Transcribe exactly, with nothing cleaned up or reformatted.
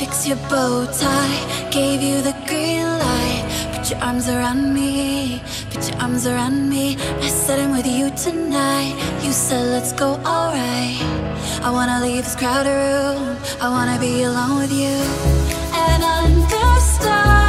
fix your bow tie, gave you the green light. Put your arms around me, put your arms around me. I said I'm with you tonight, you said let's go, alright. I wanna leave this crowded room, I wanna be alone with you. And under stars